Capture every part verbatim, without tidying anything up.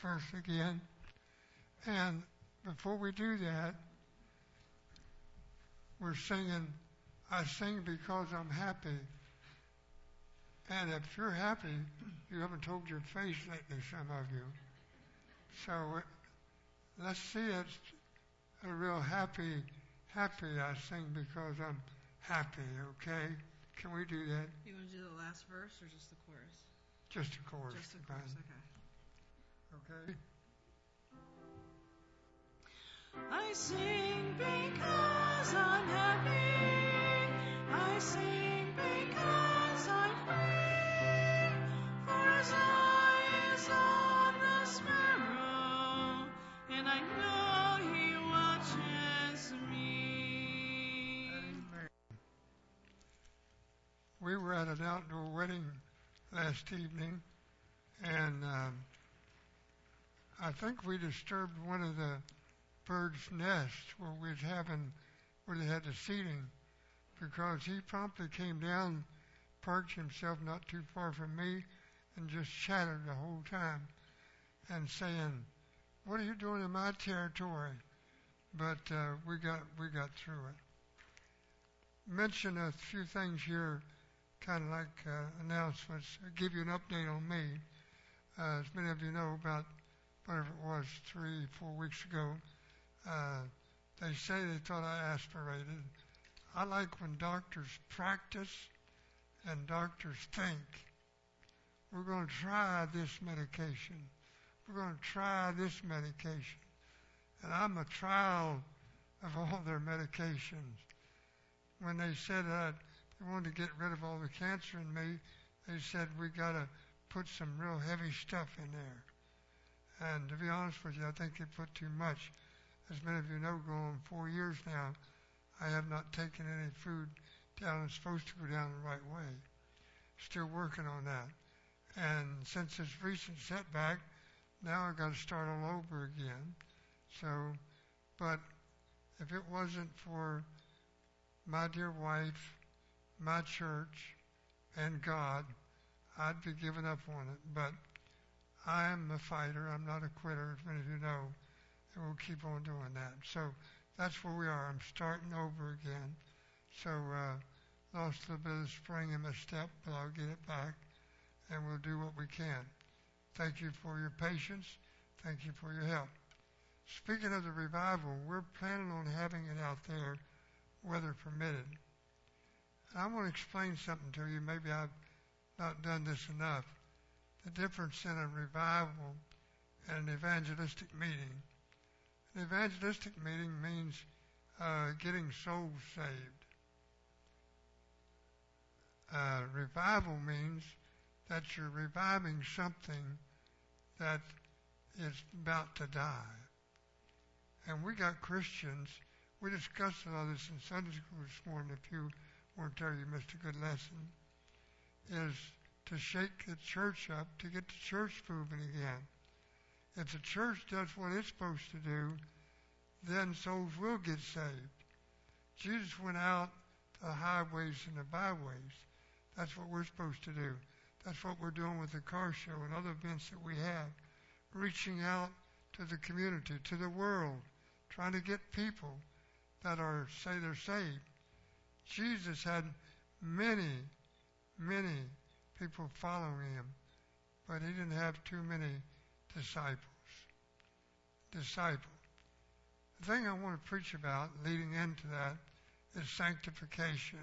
verse again. And before we do that, we're singing, I sing because I'm happy. And if you're happy, you haven't told your face lately, some of you. So uh, let's see it a real happy, happy I sing because I'm happy, okay? Can we do that? You want to do the last verse or just the chorus? Just the chorus. Just the chorus, Okay. okay. I sing because I'm happy. I sing because I'm free. For his eye is on the sparrow, and I know he watches me. Amen. We were at an outdoor wedding last evening, and um, I think we disturbed one of the bird's nests where we was having, where they had the seating, because he promptly came down, parked himself not too far from me, and just chattered the whole time, and saying, "What are you doing in my territory?" But uh, we got we got through it. Mention a few things here, kind of like uh, announcements. I'll give you an update on me. Uh, as many of you know, about whatever it was, three, four weeks ago, uh, they say they thought I aspirated. I like when doctors practice and doctors think. We're going to try this medication. We're going to try this medication. And I'm a trial of all their medications. When they said that they wanted to get rid of all the cancer in me, they said we got to put some real heavy stuff in there. And to be honest with you, I think they put too much. As many of you know, going four years now, I have not taken any food down that's supposed to go down the right way. Still working on that. And since this recent setback, now I've got to start all over again. So, but if it wasn't for my dear wife, my church, and God, I'd be giving up on it. But I am a fighter. I'm not a quitter, as many of you know. And we'll keep on doing that. So that's where we are. I'm starting over again. So uh, lost a little bit of spring in my step, but I'll get it back, and we'll do what we can. Thank you for your patience. Thank you for your help. Speaking of the revival, we're planning on having it out there, weather permitted. And I want to explain something to you. Maybe I've not done this enough. The difference in a revival and an evangelistic meeting. An evangelistic meeting means uh, getting souls saved. Uh, revival means that you're reviving something that is about to die. And we got Christians, we discussed a lot of this in Sunday school this morning, if you weren't there, you missed a good lesson, is to shake the church up, to get the church moving again. If the church does what it's supposed to do, then souls will get saved. Jesus went out to the highways and the byways. That's what we're supposed to do. That's what we're doing with the car show and other events that we have. Reaching out to the community, to the world, trying to get people that are, say they're saved. Jesus had many, many people following him, but he didn't have too many disciples. Disciple. The thing I want to preach about leading into that is sanctification.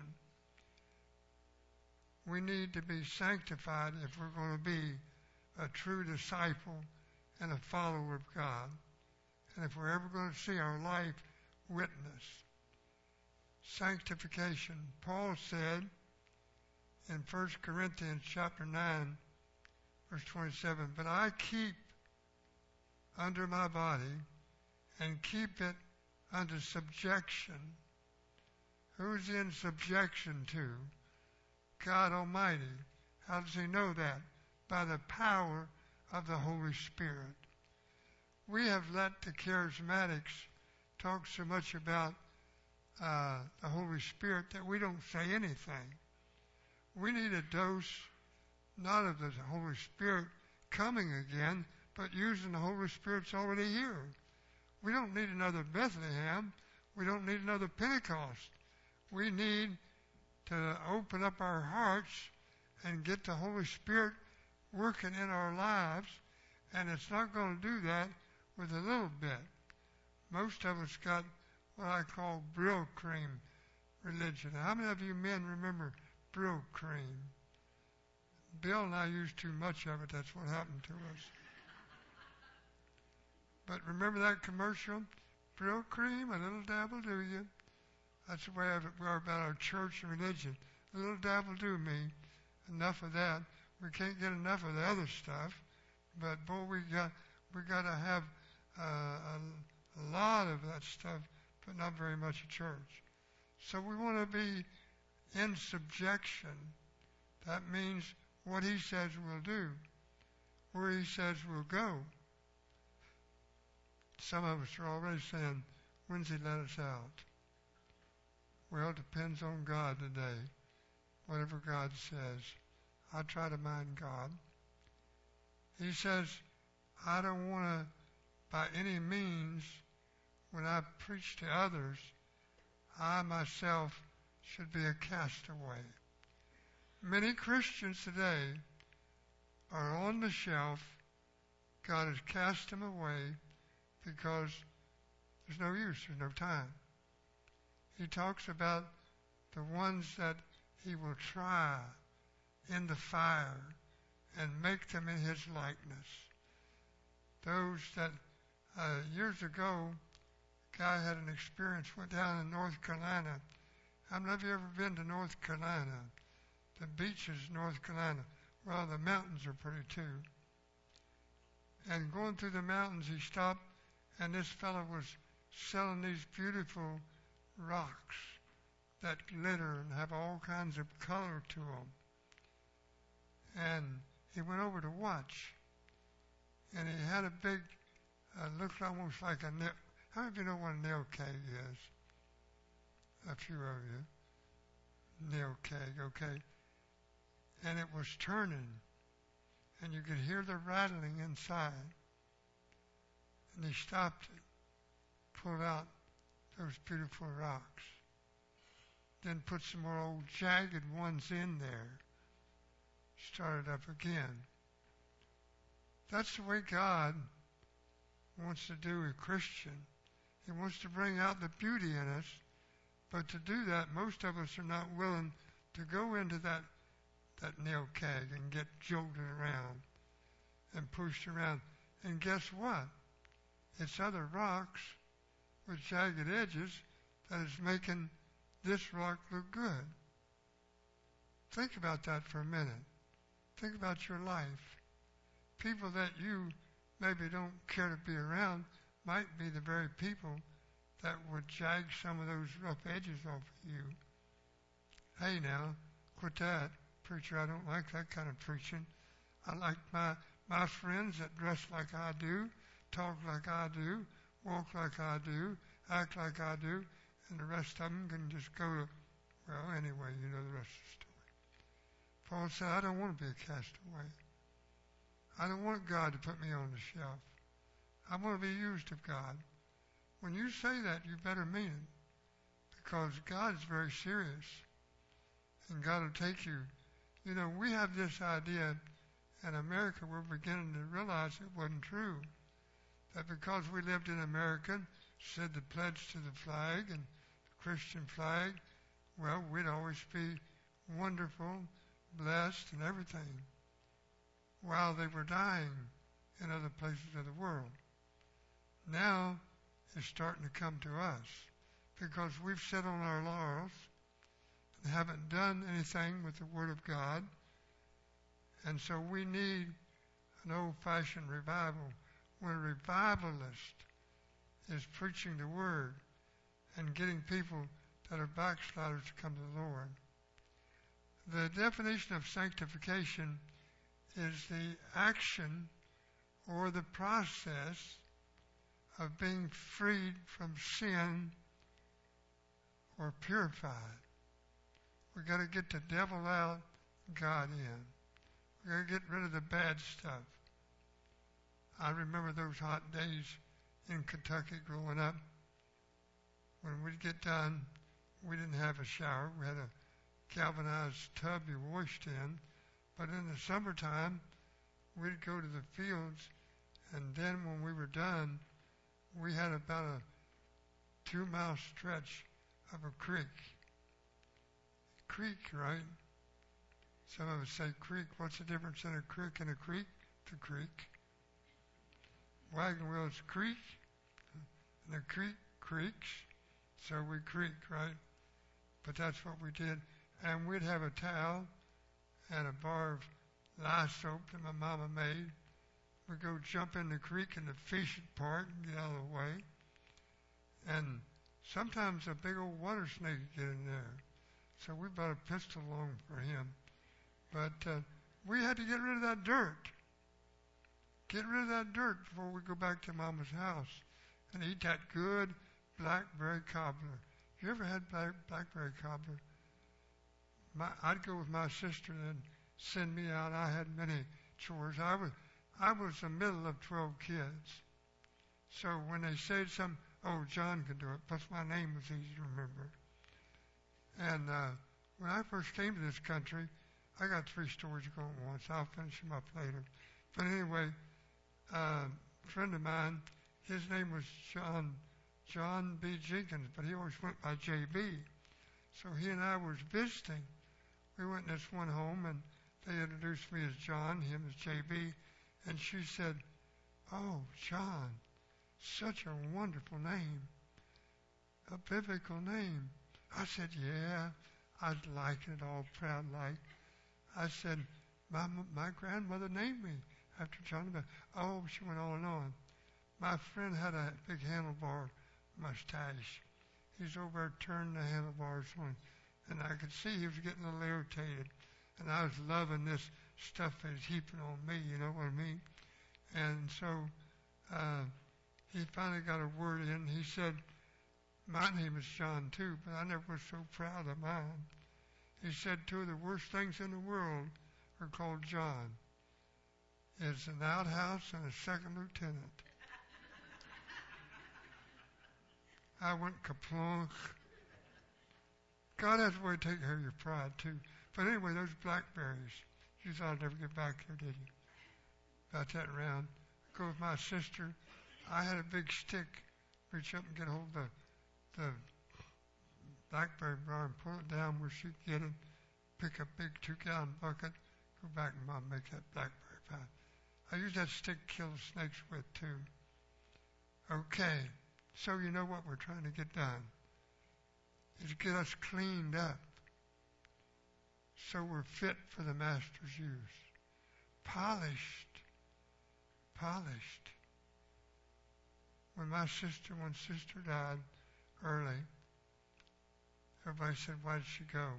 We need to be sanctified if we're going to be a true disciple and a follower of God. And if we're ever going to see our life witness. Sanctification. Paul said in First Corinthians chapter nine, verse twenty-seven, but I keep under my body and keep it under subjection. Who's in subjection to? God Almighty. How does he know that? By the power of the Holy Spirit. We have let the charismatics talk so much about uh, the Holy Spirit that we don't say anything. We need a dose, not of the Holy Spirit coming again, but using the Holy Spirit's already here. We don't need another Bethlehem. We don't need another Pentecost. We need to open up our hearts and get the Holy Spirit working in our lives, and it's not going to do that with a little bit. Most of us got what I call Brill cream religion. How many of you men remember Brill cream? Bill and I used too much of it. That's what happened to us. But remember that commercial? Brill cream, a little dab will do you. That's the way we are about our church and religion. A little dab will do me. Enough of that. We can't get enough of the other stuff. But boy, we got we got to have uh, a, a lot of that stuff, but not very much at church. So we want to be in subjection. That means what he says we'll do, where he says we'll go. Some of us are already saying, when's he let us out? Well, it depends on God today. Whatever God says. I try to mind God. He says, I don't want to, by any means, when I preach to others, I myself should be a castaway. Many Christians today are on the shelf. God has cast them away because there's no use, there's no time. He talks about the ones that he will try in the fire and make them in his likeness. Those that uh, years ago, a guy had an experience, went down in North Carolina. How many of you ever been to North Carolina? The beaches, North Carolina. Well, the mountains are pretty too. And going through the mountains, he stopped, and this fellow was selling these beautiful rocks that glitter and have all kinds of color to them. And he went over to watch, and he had a big, uh, looked almost like a nail. How many of you know what a nail keg is? A few of you. Nail keg, okay. And it was turning, and you could hear the rattling inside. And he stopped it, pulled out those beautiful rocks, then put some more old jagged ones in there, started up again. That's the way God wants to do a Christian. He wants to bring out the beauty in us, but to do that, most of us are not willing to go into that that nail keg and get jolted around and pushed around. And guess what? It's other rocks with jagged edges that is making this rock look good. Think about that for a minute. Think about your life. People that you maybe don't care to be around might be the very people that would jag some of those rough edges off of you. Hey now, quit that. Preacher, I don't like that kind of preaching. I like my my friends that dress like I do, talk like I do, walk like I do, act like I do, and the rest of them can just go to, well, anyway, you know the rest of the story. Paul said, I don't want to be a castaway. I don't want God to put me on the shelf. I want to be used of God. When you say that, you better mean it, because God is very serious, and God will take you. You know, we have this idea in America, we're beginning to realize it wasn't true. That because we lived in America, said the pledge to the flag and the Christian flag, well, we'd always be wonderful, blessed, and everything, while they were dying in other places of the world. Now it's starting to come to us because we've sat on our laurels and haven't done anything with the Word of God. And so we need an old-fashioned revival when a revivalist is preaching the Word and getting people that are backsliders to come to the Lord. The definition of sanctification is the action or the process of being freed from sin or purified. We've got to get the devil out, God in. We've got to get rid of the bad stuff. I remember those hot days in Kentucky growing up. When we'd get done, we didn't have a shower. We had a galvanized tub you washed in. But in the summertime, we'd go to the fields, and then when we were done, we had about a two-mile stretch of a creek. Creek, right? Some of us say creek. What's the difference in a creek and a creek? The creek. Wagon wheels creek, and a creek creaks, so we creak, right? But that's what we did. And we'd have a towel and a bar of lye soap that my mama made. We'd go jump in the creek in the fishing part and get out of the way. And sometimes a big old water snake would get in there. So we brought a pistol along for him. But uh, we had to get rid of that dirt. Get rid of that dirt before we go back to Mama's house and eat that good blackberry cobbler. You ever had black, blackberry cobbler? My, I'd go with my sister and send me out. I had many chores. I was, I was the middle of twelve kids. So when they said something, oh, John could do it, plus my name was easy to remember. And uh, when I first came to this country, I got three stories going once. I'll finish them up later. But anyway, uh, a friend of mine, his name was John John B. Jenkins, but he always went by J B. So he and I was visiting. We went in this one home, and they introduced me as John, him as J B. And she said, oh, John, such a wonderful name, a biblical name. I said, yeah, I'd like it all proud like. I said, my, my grandmother named me after John. Oh, she went on and on. My friend had a big handlebar mustache. He's over there turning the handlebars on, and I could see he was getting a little irritated. And I was loving this stuff that he's heaping on me, you know what I mean? And so uh, he finally got a word in. He said, my name is John too, but I never was so proud of mine. He said two of the worst things in the world are called John. It's an outhouse and a second lieutenant. I went kaplunk. God has a way to take care of your pride too. But anyway, those blackberries, you thought I'd never get back there, did you? About that round. I go with my sister. I had a big stick. Reach up and get hold of the, the blackberry bar and pull it down where she'd get it. Pick a big two-gallon bucket. Go back and Mom make that blackberry pie. I use that stick to kill the snakes with too. Okay. So you know what we're trying to get done is get us cleaned up so we're fit for the Master's use. Polished. Polished. When my sister, one sister died early, everybody said, why did she go?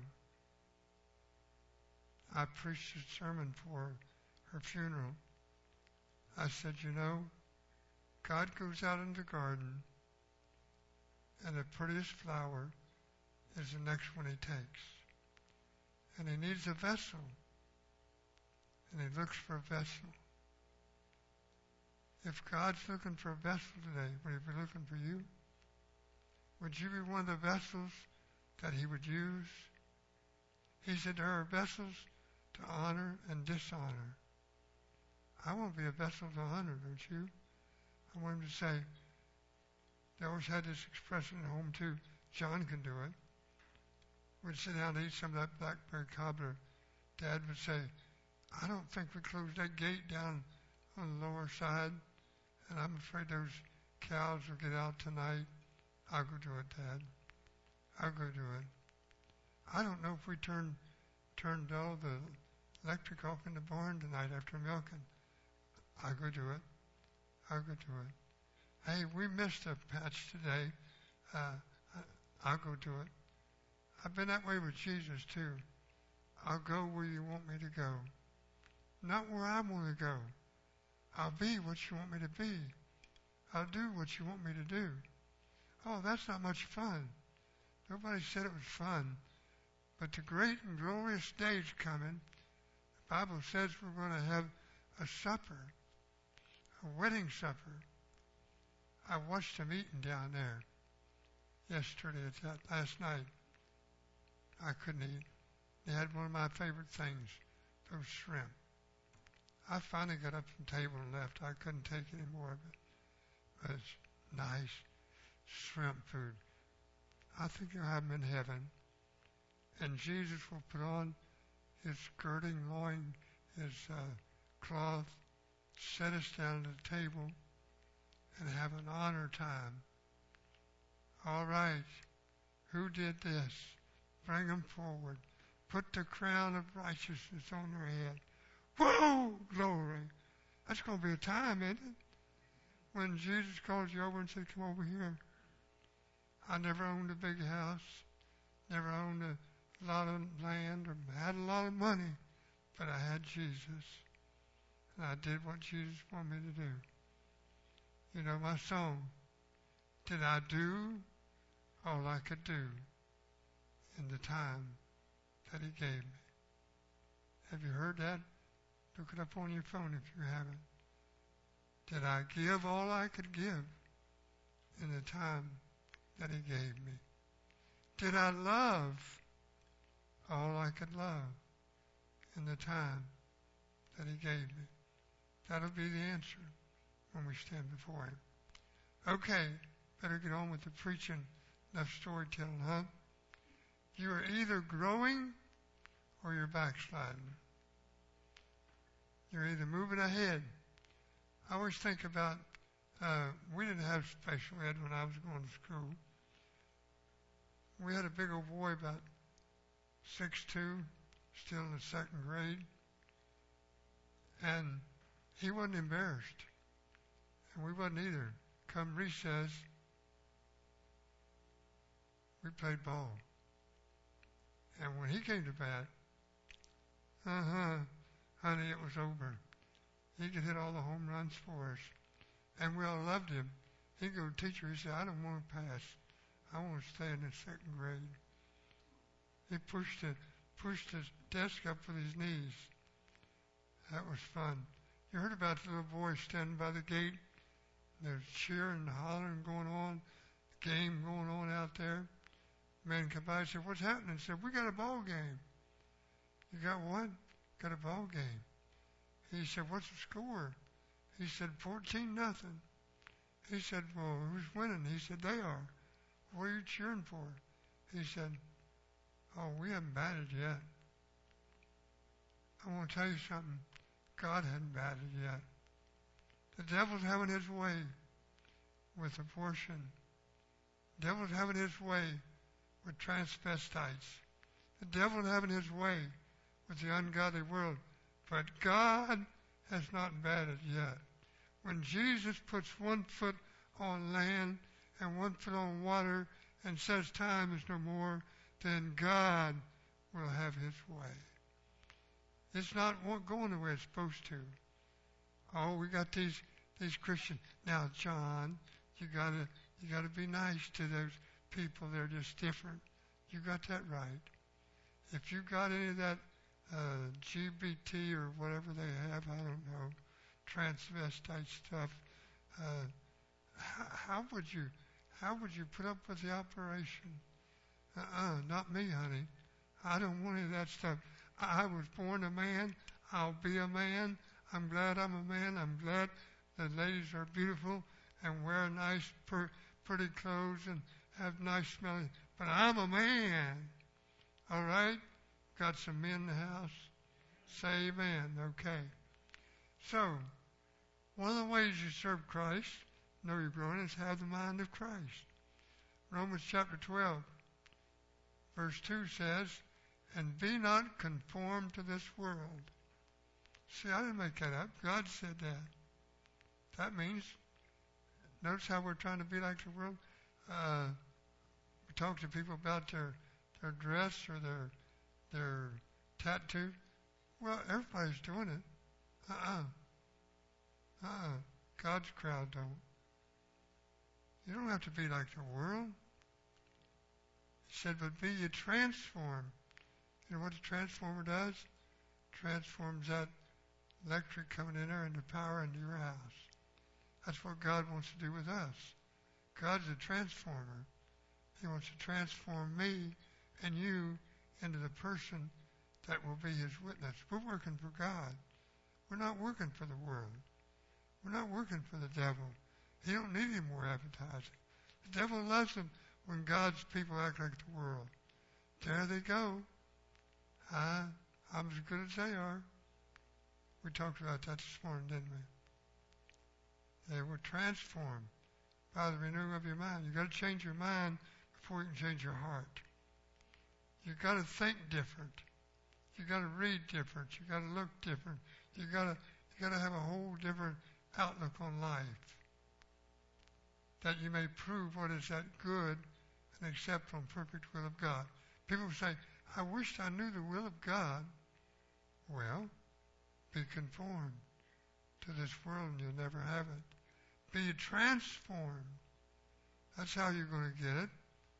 I preached a sermon for her funeral. I said, you know, God goes out in the garden, and the prettiest flower is the next one he takes. And he needs a vessel. And he looks for a vessel. If God's looking for a vessel today, would he be looking for you? Would you be one of the vessels that he would use? He said there are vessels to honor and dishonor. I want to be a vessel to honor, don't you? I want him to say, they always had this expression at home too, John can do it. We'd sit down and eat some of that blackberry cobbler. Dad would say, I don't think we closed that gate down on the lower side, and I'm afraid those cows will get out tonight. I'll go do it, Dad. I'll go do it. I don't know if we turned turned all the electric off in the barn tonight after milking. I'll go do it. I'll go do it. Hey, we missed a patch today. Uh, I'll go do it. I've been that way with Jesus too. I'll go where you want me to go. Not where I want to go. I'll be what you want me to be. I'll do what you want me to do. Oh, that's not much fun. Nobody said it was fun. But the great and glorious day is coming. The Bible says we're going to have a supper. a wedding supper. I watched them eating down there yesterday, at that last night. I couldn't eat. They had one of my favorite things, those shrimp. I finally got up from the table and left. I couldn't take any more of it. But it's nice shrimp food. I think you'll have them in heaven. And Jesus will put on his girding loin, his uh, cloth, set us down at the table, and have an honor time. All right, who did this? Bring them forward. Put the crown of righteousness on their head. Whoa, glory. That's going to be a time, isn't it? When Jesus calls you over and says, come over here. I never owned a big house, never owned a lot of land or had a lot of money, but I had Jesus. And I did what Jesus wanted me to do. You know my song, did I do all I could do in the time that he gave me? Have you heard that? Look it up on your phone if you haven't. Did I give all I could give in the time that he gave me? Did I love all I could love in the time that he gave me? That'll be the answer when we stand before him. Okay, better get on with the preaching, enough storytelling, huh? You are either growing or you're backsliding. You're either moving ahead. I always think about, uh, we didn't have special ed when I was going to school. We had a big old boy about six two, still in the second grade, and he wasn't embarrassed, and we wasn't either. Come recess, we played ball. And when he came to bat, uh-huh, honey, it was over. He could hit all the home runs for us. And we all loved him. He'd go to the teacher, he said, I don't want to pass. I want to stay in the second grade. He pushed it, pushed his desk up with his knees. That was fun. You heard about the little boy standing by the gate? There's cheering and hollering going on, game going on out there. Man come by and said, what's happening? He said, we got a ball game. You got what? Got a ball game. He said, what's the score? He said, fourteen nothing. He said, well, who's winning? He said, they are. What are you cheering for? He said, oh, we haven't batted yet. I want to tell you something. God hadn't batted yet. The devil's having his way with abortion. The devil's having his way with transvestites. The devil's having his way with the ungodly world. But God has not batted yet. When Jesus puts one foot on land and one foot on water and says time is no more, then God will have his way. It's not going the way it's supposed to. Oh, we got these these Christians. Now, John, you gotta you gotta be nice to those people. They're just different. You got that right. If you got any of that uh, G B T or whatever they have, I don't know, transvestite stuff, uh, how, how would you how would you put up with the operation? Uh-uh, not me, honey. I don't want any of that stuff. I was born a man. I'll be a man. I'm glad I'm a man. I'm glad the ladies are beautiful and wear nice, per, pretty clothes and have nice smelling. But I'm a man. All right? Got some men in the house? Say amen. Okay. So, one of the ways you serve Christ, know you're growing, is have the mind of Christ. Romans chapter twelve, verse two says, and be not conformed to this world. See, I didn't make that up. God said that. That means, notice how we're trying to be like the world. Uh, we talk to people about their their dress or their their tattoo. Well, everybody's doing it. Uh-uh. Uh-uh. God's crowd don't. You don't have to be like the world. He said, but be ye transformed. You know what the transformer does? Transforms that electric coming in there into power into your house. That's what God wants to do with us. God's a transformer. He wants to transform me and you into the person that will be his witness. We're working for God. We're not working for the world. We're not working for the devil. He don't need any more advertising. The devil loves them when God's people act like the world. There they go. I, I'm as good as they are. We talked about that this morning, didn't we? They were transformed by the renewing of your mind. You've got to change your mind before you can change your heart. You've got to think different. You've got to read different. You've got to look different. You've got to, you got to have a whole different outlook on life, that you may prove what is that good and acceptable and perfect will of God. People say, I wish I knew the will of God. Well, be conformed to this world and you'll never have it. Be transformed. That's how you're going to get it.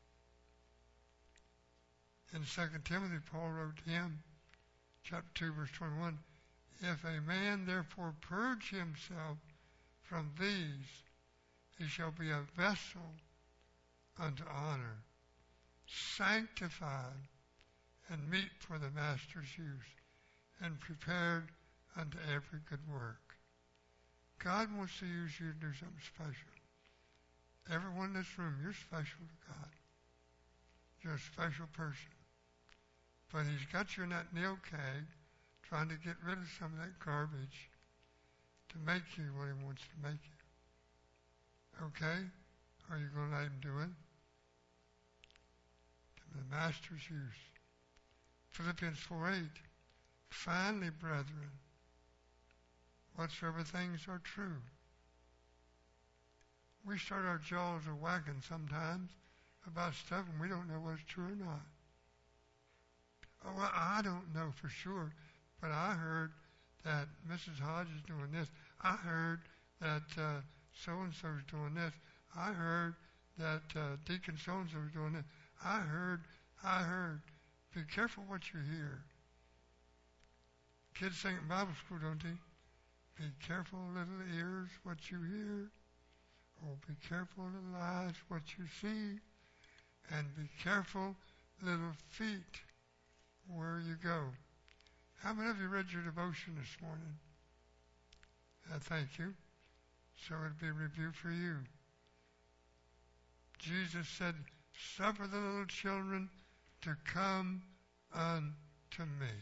In Second Timothy, Paul wrote to him, chapter two, verse twenty-one, if a man therefore purge himself from these, he shall be a vessel unto honor, sanctified and meet for the master's use, and prepared unto every good work. God wants to use you to do something special. Everyone in this room, you're special to God. You're a special person. But he's got you in that nail keg trying to get rid of some of that garbage to make you what he wants to make you. Okay? Are you going to let him do it? To the master's use. Philippians four eight. Finally, brethren, whatsoever things are true. We start our jaws a wagging sometimes about stuff and we don't know what's true or not. Oh, well, I don't know for sure, but I heard that Missus Hodge is doing this. I heard that uh, so-and-so is doing this. I heard that uh, Deacon so-and-so is doing this. I heard, I heard. Be careful what you hear. Kids sing at Bible school, don't they? Be careful, little ears, what you hear. Oh, be careful, little eyes, what you see. And be careful, little feet, where you go. How many of you read your devotion this morning? Uh, thank you. So it'd be a review for you. Jesus said, suffer the little children to come unto me.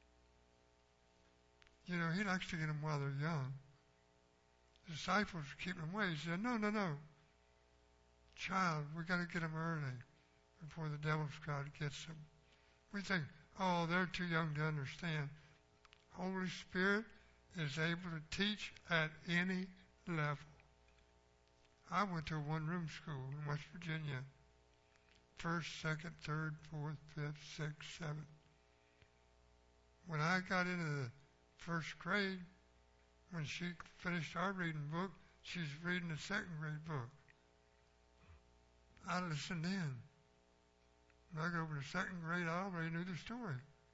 You know, he likes to get them while they're young. The disciples keep them away. He said, no, no, no. Child, we got to get them early before the devil's crowd gets them. We think, oh, they're too young to understand. Holy Spirit is able to teach at any level. I went to a one-room school in West Virginia. First, second, third, fourth, fifth, sixth, seventh. When I got into the first grade, when she finished our reading book, she's reading the second grade book. I listened in. When I got over to second grade, I already knew the story.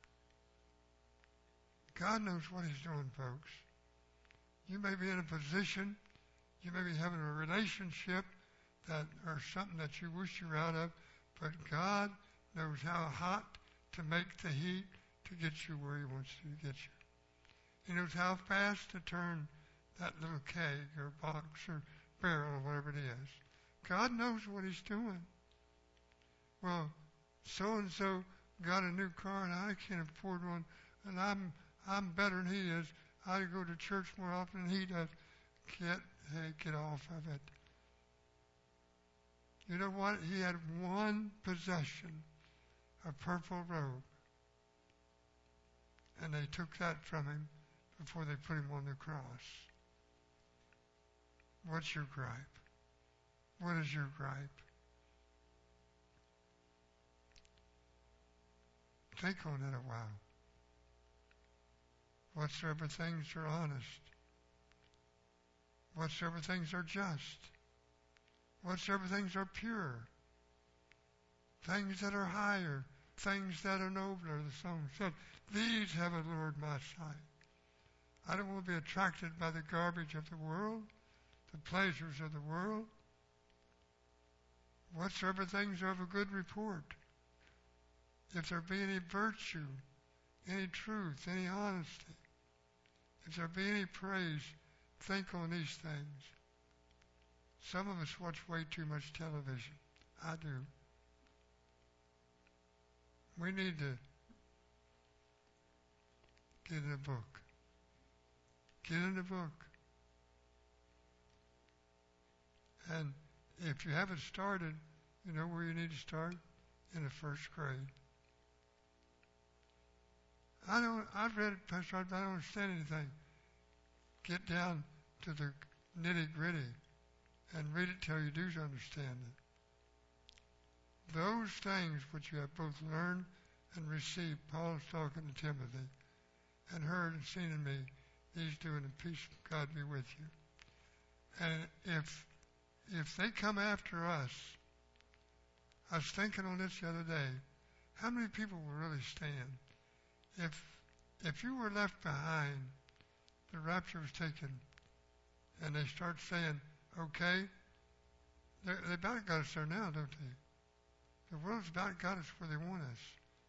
God knows what he's doing, folks. You may be in a position, you may be having a relationship that or something that you wish you were out of, but God knows how hot to make the heat to get you where he wants to get you. He knows how fast to turn that little keg or box or barrel or whatever it is. God knows what he's doing. Well, so-and-so got a new car and I can't afford one, and I'm I'm better than he is. I go to church more often than he does. Get, hey, get off of it. You know what? He had one possession, a purple robe. And they took that from him before they put him on the cross. What's your gripe? What is your gripe? Think on it a while. Whatsoever things are honest, whatsoever things are just, whatsoever things are pure, things that are higher, things that are nobler, the song said, these have allured my sight. I don't want to be attracted by the garbage of the world, the pleasures of the world. Whatsoever things are of a good report, if there be any virtue, any truth, any honesty, if there be any praise, think on these things. Some of us watch way too much television. I do. We need to get in a book. Get in the book. And if you haven't started, you know where you need to start? In the first grade. I don't, I've read it, Pastor, I don't understand anything. Get down to the nitty gritty and read it till you do understand it. Those things which you have both learned and received, Paul is talking to Timothy, and heard and seen in me, these do, and the peace of God be with you. And if if they come after us, I was thinking on this the other day, how many people will really stand? If if you were left behind, the rapture was taken, and they start saying, okay, they about got us there now, don't they? The world's about got us where they want us.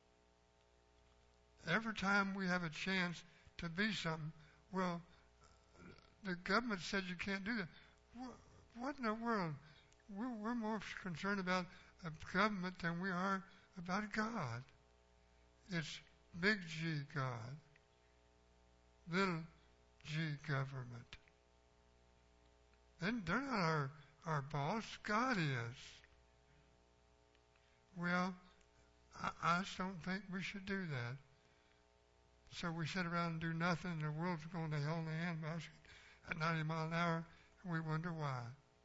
Every time we have a chance to be something, well, the government said you can't do that. What in the world? We're, we're more concerned about a government than we are about God. It's big G God, little G government. And they're not our, our boss. God is. Well, I, I just don't think we should do that. So we sit around and do nothing, and the world's going to hell in a handbasket at ninety miles an hour, and we wonder why.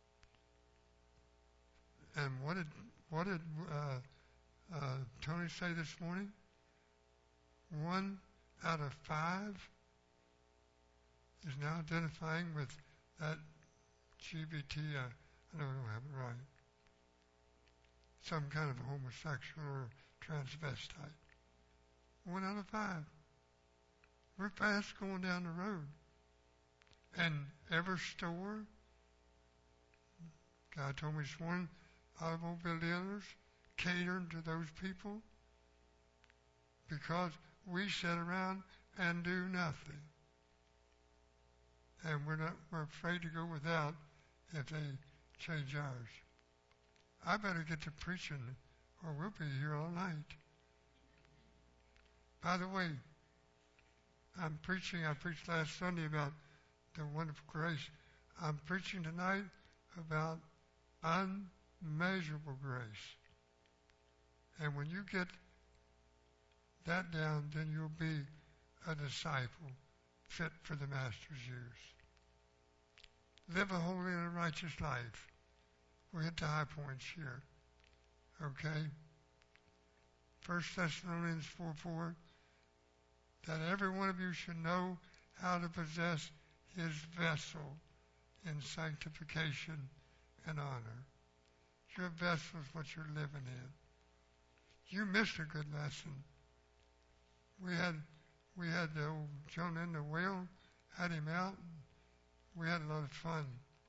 And what did what did uh, uh, Tony say this morning? One out of five is now identifying with that G B T. Uh, I know I don't have it right. Some kind of homosexual or transvestite. One out of five. We're fast going down the road. And every store, God told me this morning, automobile dealers catering to those people because we sit around and do nothing. And we're not, we're afraid to go without if they change ours. I better get to preaching or we'll be here all night. By the way, I'm preaching, I preached last Sunday about the wonderful grace. I'm preaching tonight about unmeasurable grace. And when you get that down, then you'll be a disciple fit for the Master's use. Live a holy and a righteous life. We'll hit the high points here. Okay? First Thessalonians four four, that every one of you should know how to possess his vessel in sanctification and honor. Your vessel is what you're living in. You missed a good lesson. We had we had the old Jonah and the whale, had him out, and we had a lot of fun.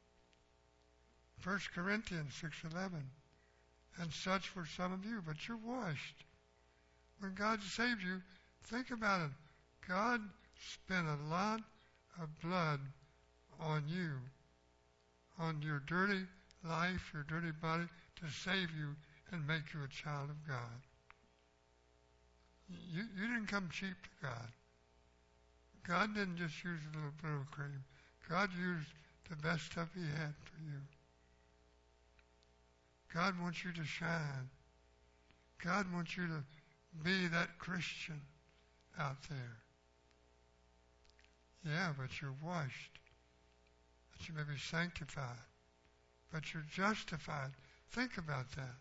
First Corinthians six eleven, and such were some of you, but you're washed. When God saved you, think about it. God spent a lot of blood on you, on your dirty life, your dirty body, to save you and make you a child of God. You, you didn't come cheap to God. God didn't just use a little bit of cream. God used the best stuff he had for you. God wants you to shine. God wants you to be that Christian out there. Yeah, but you're washed. That you may be sanctified. But you're justified. Think about that.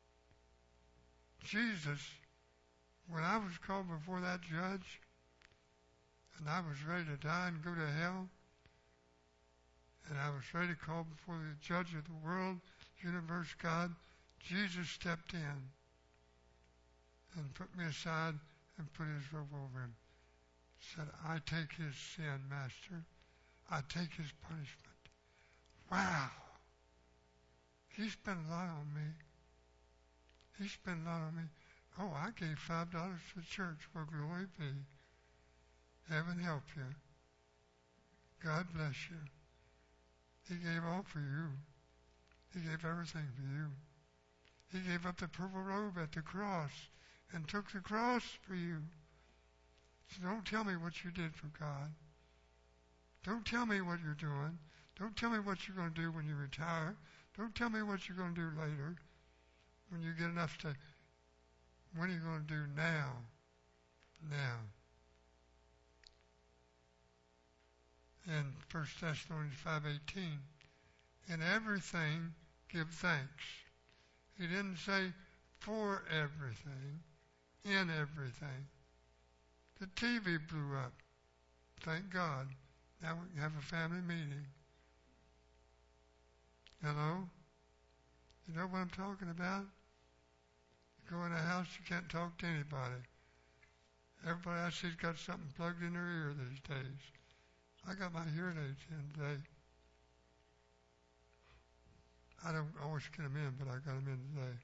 Jesus, when I was called before that judge, and I was ready to die and go to hell, and I was ready to call before the judge of the world, universe, God, Jesus stepped in and put me aside and put his robe over him. Said, I take his sin, Master. I take his punishment. wow, he spent a lot on me. He spent a lot on me. Oh, I gave five dollars to the church. Well, glory be. Heaven help you. God bless you. He gave all for you. He gave everything for you. He gave up the purple robe at the cross and took the cross for you. So don't tell me what you did for God. Don't tell me what you're doing. Don't tell me what you're going to do when you retire. Don't tell me what you're going to do later when you get enough to. What are you going to do now? Now. In First Thessalonians five eighteen, in everything give thanks. He didn't say for everything, in everything. The T V blew up. Thank God. Now we can have a family meeting. Hello? You know what I'm talking about? You go in a house, you can't talk to anybody. Everybody I see's got something plugged in their ear these days. I got my hearing aids in today. I don't always get them in, but I got them in today.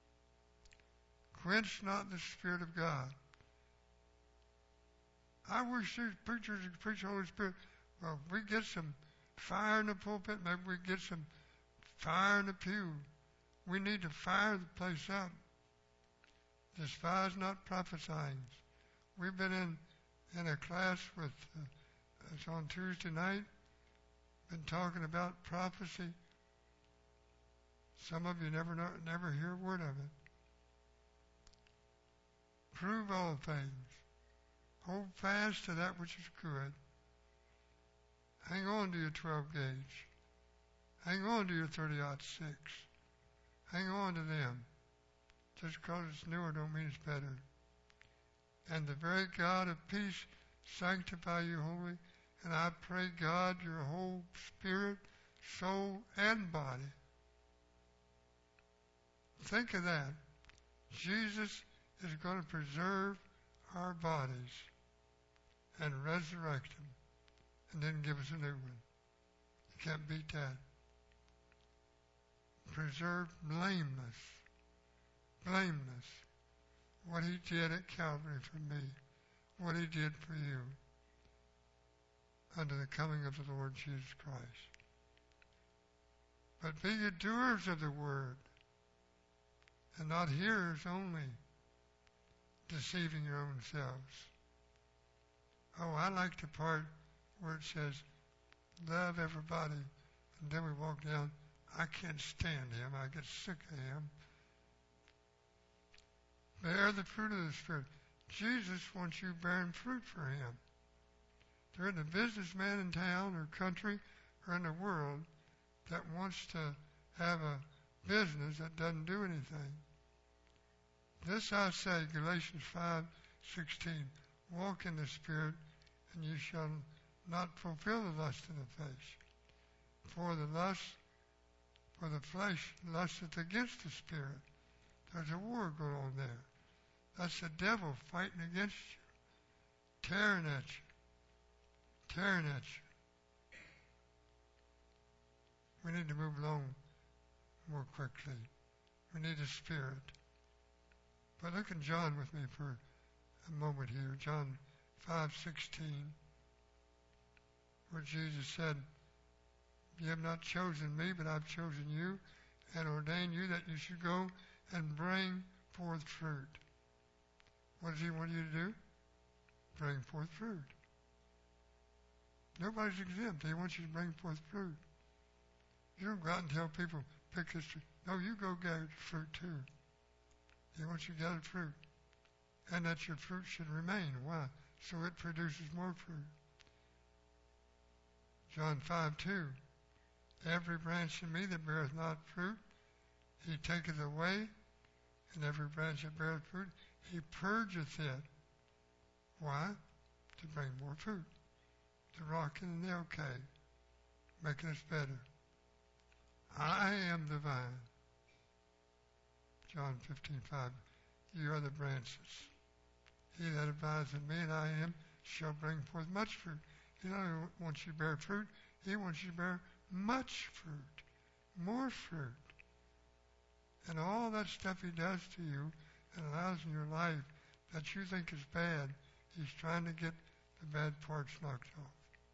Quench not the Spirit of God. I wish these preachers could preach the Holy Spirit. Well, if we get some fire in the pulpit, maybe we get some fire in the pew. We need to fire the place up. Despise not prophesying. We've been in, in a class with, uh, it's on Tuesday night, been talking about prophecy. Some of you never know, never hear a word of it. Prove all things. Hold fast to that which is good. Hang on to your twelve gauge. Hang on to your thirty aught six. Hang on to them. Just because it's newer don't mean it's better. And the very God of peace sanctify you wholly. And I pray, God, your whole spirit, soul, and body. Think of that. Jesus is going to preserve our bodies and resurrect them and then give us a new one. You can't beat that. Preserved blameless. Blameless. What he did at Calvary for me. What he did for you. Under the coming of the Lord Jesus Christ. But be ye doers of the word, and not hearers only, deceiving your own selves. Oh, I like the part where it says, love everybody, and then we walk down, I can't stand him, I get sick of him. Bear the fruit of the Spirit. Jesus wants you bearing fruit for him. There isn't a businessman in town or country or in the world that wants to have a business that doesn't do anything. This I say, Galatians five sixteen, walk in the Spirit, and you shall not fulfill the lust of the flesh. For the lust, for the flesh lusteth against the Spirit. There's a war going on there. That's the devil fighting against you, tearing at you. Tearing at you. We need to move along more quickly. We need a spirit. But look at John with me for a moment here. John five sixteen, where Jesus said, you have not chosen me, but I've chosen you and ordained you that you should go and bring forth fruit. What does he want you to do? Bring forth fruit. Nobody's exempt. He wants you to bring forth fruit. You don't go out and tell people, pick this tree. No, you go gather fruit too. He wants you to gather fruit. And that your fruit should remain. Why? So it produces more fruit. John five two. Every branch in me that beareth not fruit, he taketh away. And every branch that beareth fruit, he purgeth it. Why? To bring more fruit. The rock in the nail cave, making us better. I am the vine. John fifteen five. You are the branches. He that abides in me and I in him shall bring forth much fruit. He not only wants you to bear fruit, he wants you to bear much fruit, more fruit. And all that stuff he does to you and allows in your life that you think is bad, he's trying to get the bad parts knocked off.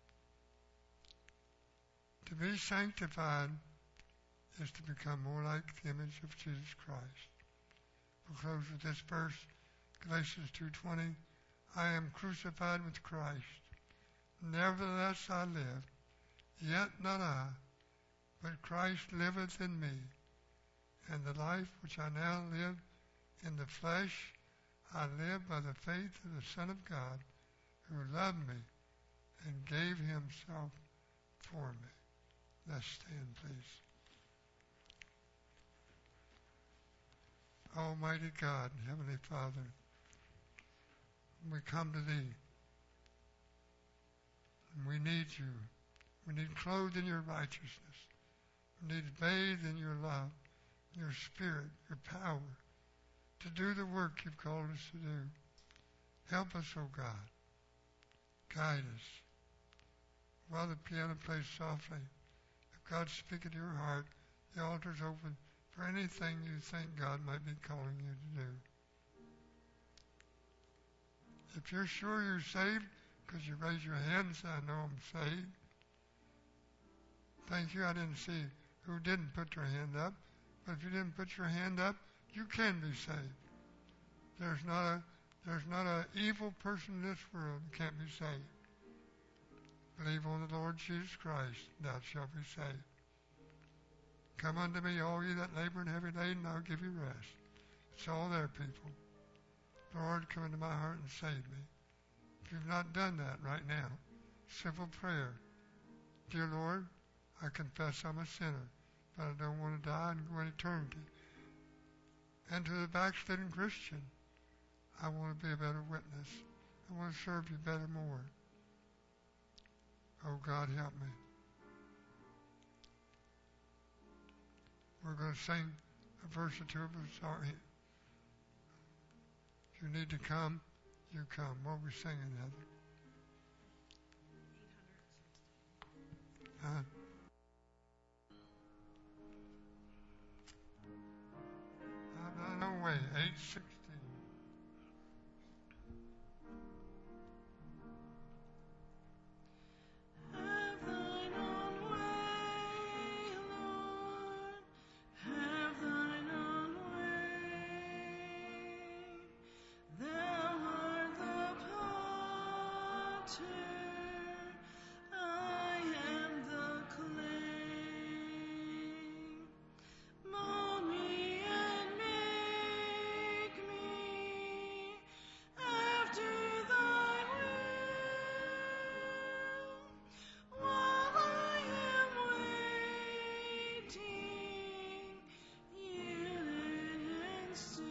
To be sanctified is to become more like the image of Jesus Christ. We'll close with this verse, Galatians two twenty. I am crucified with Christ. Nevertheless I live, yet not I, but Christ liveth in me. And the life which I now live in the flesh, I live by the faith of the Son of God, who loved me and gave himself for me. Let's stand, please. Almighty God, Heavenly Father, we come to Thee. We need You. We need clothed in Your righteousness. We need bathed in Your love, Your Spirit, Your power, to do the work You've called us to do. Help us, O God. Guide us. While the piano plays softly, if God speak into your heart, the altar's open for anything you think God might be calling you to do. If you're sure you're saved, because you raise your hand and say, I know I'm saved. Thank you, I didn't see who didn't put their hand up. But if you didn't put your hand up, you can be saved. There's not a there's not an evil person in this world who can't be saved. Believe on the Lord Jesus Christ, thou shalt be saved. Come unto me, all ye that labor and heavy laden, and I'll give you rest. It's all there, people. Lord, come into my heart and save me. If you've not done that right now, simple prayer. Dear Lord, I confess I'm a sinner, but I don't want to die and go in eternity. And to the backslidden Christian, I want to be a better witness. I want to serve you better more. Oh, God, help me. We're going to sing a verse or two of a song. If you need to come, you come. What are we singing, Heather? Huh? Uh, no, no way. eight sixteen. Have thine own way, Lord. Have thine own way. Thou art the potter, I am the clay. Mold me and make me after thy will, while I am waiting, yielded and still.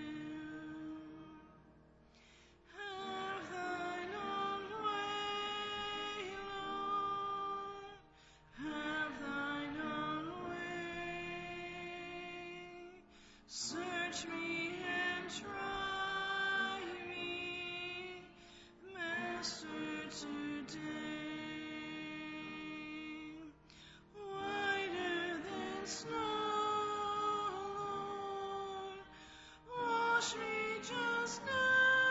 Have thine own way, Lord. Have thine own way. Search me and try me, Master, today. Whiter than snow, Lord, wash me just now,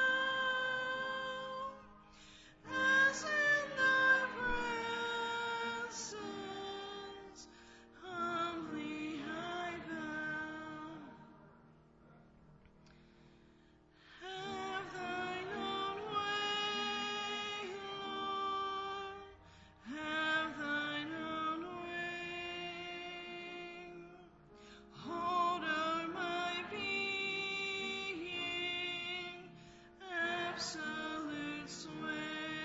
as in thy presence humbly I bow. Have thine own way, Lord. Have thine own way. Hold o'er my being, absolute sway.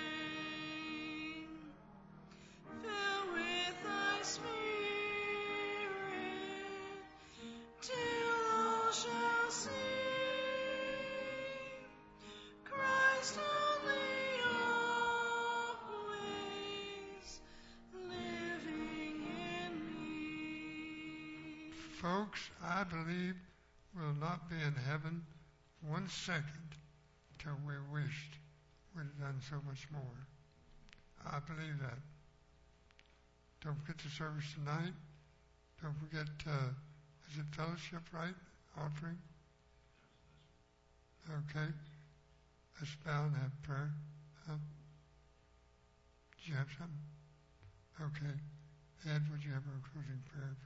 Fill with thy spirit, till all shall see Christ only, always living in me. Folks, I believe we'll not be in heaven one second till we wished we'd done so much more. I believe that. Don't forget the service tonight. Don't forget, uh, is it fellowship, right? Offering? Okay. Let's bow and have prayer. Huh? Did you have something? Okay. Ed, would you have a closing prayer?